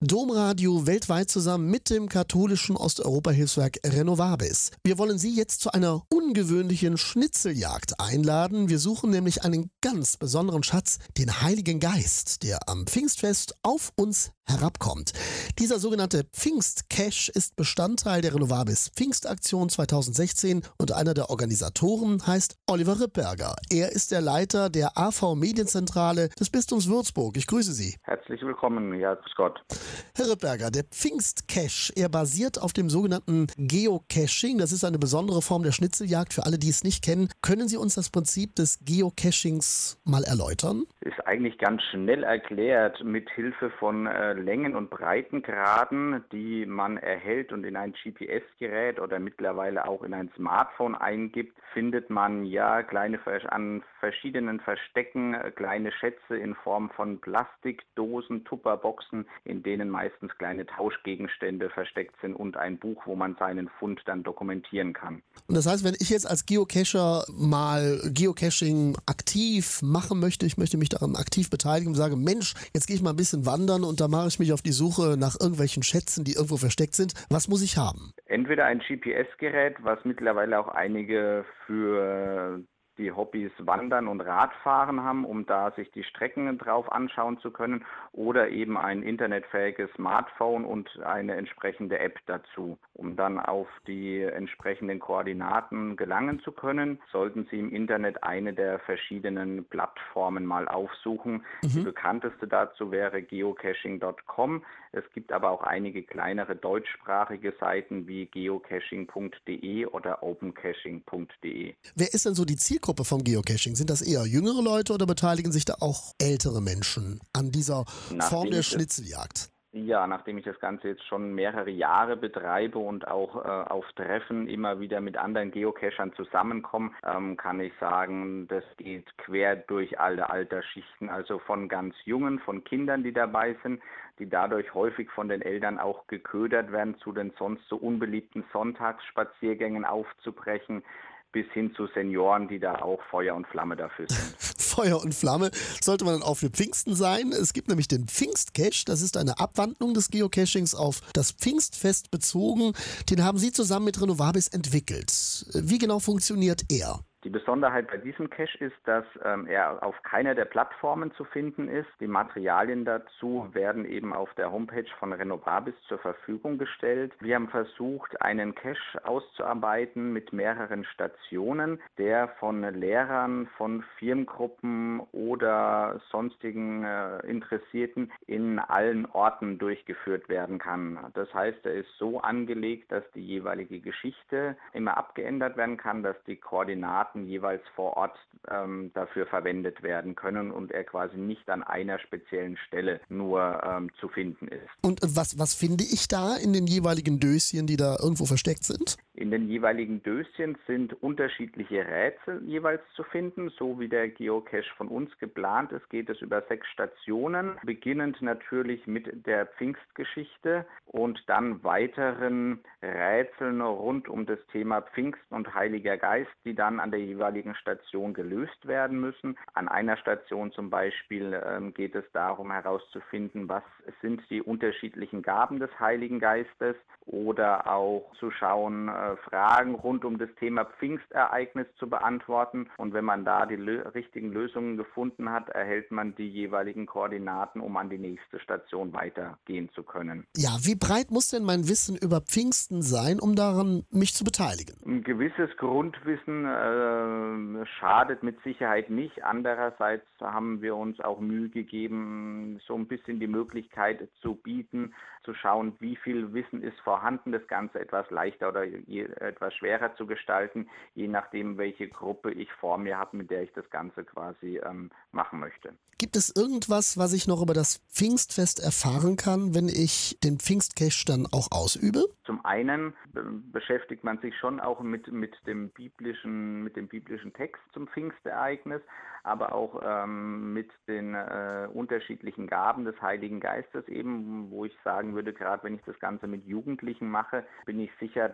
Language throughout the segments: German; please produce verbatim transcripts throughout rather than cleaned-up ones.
Domradio weltweit zusammen mit dem katholischen Osteuropa-Hilfswerk Renovabis. Wir wollen Sie jetzt zu einer ungewöhnlichen Schnitzeljagd einladen. Wir suchen nämlich einen ganz besonderen Schatz, den Heiligen Geist, der am Pfingstfest auf uns herabkommt. Dieser sogenannte Pfingstcache ist Bestandteil der Renovabis Pfingstaktion zweitausendsechzehn und einer der Organisatoren heißt Oliver Rippberger. Er ist der Leiter der A V Medienzentrale des Bistums Würzburg. Ich grüße Sie. Herzlich willkommen, ja, grüß Gott. Herr Rippberger, der Pfingstcache, er basiert auf dem sogenannten Geocaching. Das ist eine besondere Form der Schnitzeljagd. Für alle, die es nicht kennen, können Sie uns das Prinzip des Geocachings mal erläutern? Ist eigentlich ganz schnell erklärt mit Hilfe von äh, Längen- und Breitengraden, die man erhält und in ein G P S-Gerät oder mittlerweile auch in ein Smartphone eingibt, findet man ja kleine an verschiedenen Verstecken äh, kleine Schätze in Form von Plastikdosen, Tupperboxen, in denen meistens kleine Tauschgegenstände versteckt sind und ein Buch, wo man seinen Fund dann dokumentieren kann. Und das heißt, wenn ich jetzt als Geocacher mal Geocaching aktiv machen möchte, ich möchte mich daran aktiv beteiligen und sage, Mensch, jetzt gehe ich mal ein bisschen wandern und da mache ich mich auf die Suche nach irgendwelchen Schätzen, die irgendwo versteckt sind. Was muss ich haben? Entweder ein G P S-Gerät, was mittlerweile auch einige für die Hobbys Wandern und Radfahren haben, um da sich die Strecken drauf anschauen zu können, oder eben ein internetfähiges Smartphone und eine entsprechende App dazu. Um dann auf die entsprechenden Koordinaten gelangen zu können, sollten Sie im Internet eine der verschiedenen Plattformen mal aufsuchen. Mhm. Die bekannteste dazu wäre geocaching Punkt com. Es gibt aber auch einige kleinere deutschsprachige Seiten wie geocaching Punkt de oder opencaching Punkt de. Wer ist denn so die Zielgruppe vom Geocaching? Sind das eher jüngere Leute oder beteiligen sich da auch ältere Menschen an dieser Nachdem Form der Schnitzeljagd? Ja, nachdem ich das Ganze jetzt schon mehrere Jahre betreibe und auch äh, auf Treffen immer wieder mit anderen Geocachern zusammenkomme, ähm, kann ich sagen, das geht quer durch alle Altersschichten, also von ganz Jungen, von Kindern, die dabei sind, die dadurch häufig von den Eltern auch geködert werden, zu den sonst so unbeliebten Sonntagsspaziergängen aufzubrechen, bis hin zu Senioren, die da auch Feuer und Flamme dafür sind. Feuer und Flamme sollte man dann auch für Pfingsten sein. Es gibt nämlich den Pfingstcache, das ist eine Abwandlung des Geocachings auf das Pfingstfest bezogen. Den haben Sie zusammen mit Renovabis entwickelt. Wie genau funktioniert er? Die Besonderheit bei diesem Cache ist, dass ähm, er auf keiner der Plattformen zu finden ist. Die Materialien dazu werden eben auf der Homepage von Renovabis zur Verfügung gestellt. Wir haben versucht, einen Cache auszuarbeiten mit mehreren Stationen, der von Lehrern, von Firmengruppen oder sonstigen äh, Interessierten in allen Orten durchgeführt werden kann. Das heißt, er ist so angelegt, dass die jeweilige Geschichte immer abgeändert werden kann, dass die Koordinaten jeweils vor Ort ähm, dafür verwendet werden können und er quasi nicht an einer speziellen Stelle nur ähm, zu finden ist. Und was, was finde ich da in den jeweiligen Döschen, die da irgendwo versteckt sind? In den jeweiligen Döschen sind unterschiedliche Rätsel jeweils zu finden, so wie der Geocache von uns geplant ist, geht es über sechs Stationen, beginnend natürlich mit der Pfingstgeschichte und dann weiteren Rätseln rund um das Thema Pfingsten und Heiliger Geist, die dann an der jeweiligen Station gelöst werden müssen. An einer Station zum Beispiel ähm, geht es darum herauszufinden, was sind die unterschiedlichen Gaben des Heiligen Geistes, oder auch zu schauen, äh, Fragen rund um das Thema Pfingstereignis zu beantworten. Und wenn man da die lö- richtigen Lösungen gefunden hat, erhält man die jeweiligen Koordinaten, um an die nächste Station weitergehen zu können. Ja, wie breit muss denn mein Wissen über Pfingsten sein, um daran mich zu beteiligen? Ein gewisses Grundwissen äh, schadet mit Sicherheit nicht. Andererseits haben wir uns auch Mühe gegeben, so ein bisschen die Möglichkeit zu bieten, zu schauen, wie viel Wissen ist vorhanden, das Ganze etwas leichter oder je, etwas schwerer zu gestalten, je nachdem, welche Gruppe ich vor mir habe, mit der ich das Ganze quasi ähm, machen möchte. Gibt es irgendwas, was ich noch über das Pfingstfest erfahren kann, wenn ich den Pfingstcache dann auch ausübe? Zum einen be- beschäftigt man sich schon auch mit, mit dem biblischen, mit dem biblischen Text zum Pfingstereignis, aber auch ähm, mit den äh, unterschiedlichen Gaben des Heiligen Geistes eben, wo ich sagen würde, gerade wenn ich das Ganze mit Jugendlichen mache, bin ich sicher, dass ähm,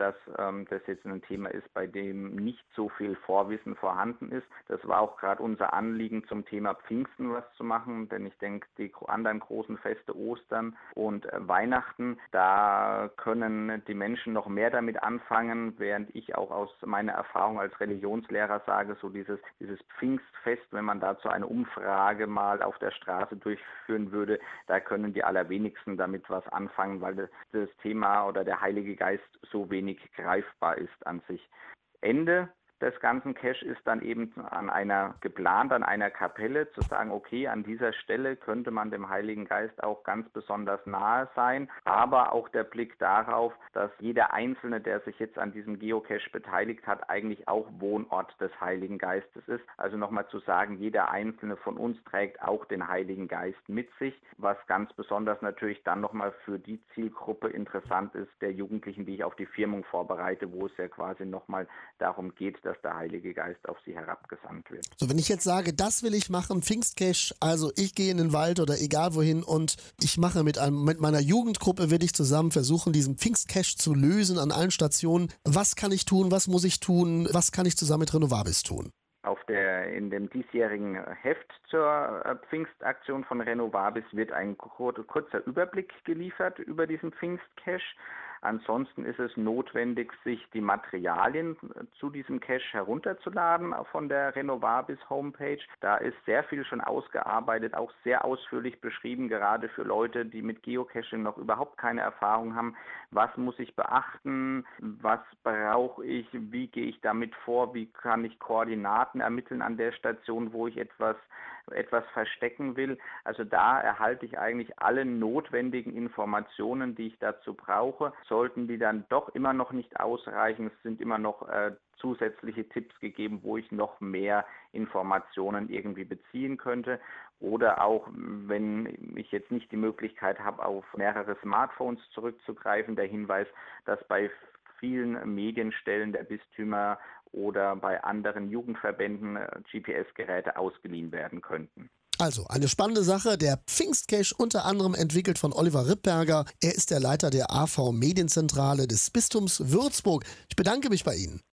ähm, das jetzt ein Thema ist, bei dem nicht so viel Vorwissen vorhanden ist. Das war auch gerade unser Anliegen, zum Thema Pfingsten was zu machen, denn ich denke, die anderen großen Feste, Ostern und äh, Weihnachten, da können die Menschen noch mehr damit anfangen, während ich auch aus meiner Erfahrung als Religionslehrer sage, so dieses, dieses Pfingstfest, wenn man dazu eine Umfrage mal auf der Straße durchführen würde, da können die allerwenigsten damit was anfangen, weil das, das Thema oder der Heilige Geist so wenig greifbar ist an sich. Ende des ganzen Cache ist dann eben an einer geplant, an einer Kapelle zu sagen, okay, an dieser Stelle könnte man dem Heiligen Geist auch ganz besonders nahe sein, aber auch der Blick darauf, dass jeder Einzelne, der sich jetzt an diesem Geocache beteiligt hat, eigentlich auch Wohnort des Heiligen Geistes ist. Also nochmal zu sagen, jeder Einzelne von uns trägt auch den Heiligen Geist mit sich, was ganz besonders natürlich dann nochmal für die Zielgruppe interessant ist, der Jugendlichen, die ich auf die Firmung vorbereite, wo es ja quasi nochmal darum geht, dass der Heilige Geist auf sie herabgesandt wird. So, wenn ich jetzt sage, das will ich machen, Pfingstcache, also ich gehe in den Wald oder egal wohin und ich mache mit, einem, mit meiner Jugendgruppe, will ich zusammen versuchen, diesen Pfingstcache zu lösen an allen Stationen. Was kann ich tun, was muss ich tun, was kann ich zusammen mit Renovabis tun? Auf der, in dem diesjährigen Heft zur äh, Pfingstaktion von Renovabis wird ein kur- kurzer Überblick geliefert über diesen Pfingstcache. Ansonsten ist es notwendig, sich die Materialien zu diesem Cache herunterzuladen von der Renovabis Homepage. Da ist sehr viel schon ausgearbeitet, auch sehr ausführlich beschrieben, gerade für Leute, die mit Geocaching noch überhaupt keine Erfahrung haben. Was muss ich beachten? Was brauche ich? Wie gehe ich damit vor? Wie kann ich Koordinaten ermitteln an der Station, wo ich etwas etwas verstecken will. Also da erhalte ich eigentlich alle notwendigen Informationen, die ich dazu brauche. Sollten die dann doch immer noch nicht ausreichen, es sind immer noch äh, zusätzliche Tipps gegeben, wo ich noch mehr Informationen irgendwie beziehen könnte. Oder auch, wenn ich jetzt nicht die Möglichkeit habe, auf mehrere Smartphones zurückzugreifen, der Hinweis, dass bei vielen Medienstellen der Bistümer oder bei anderen Jugendverbänden G P S-Geräte ausgeliehen werden könnten. Also, eine spannende Sache. Der Pfingstcache unter anderem entwickelt von Oliver Rippberger. Er ist der Leiter der A V Medienzentrale des Bistums Würzburg. Ich bedanke mich bei Ihnen.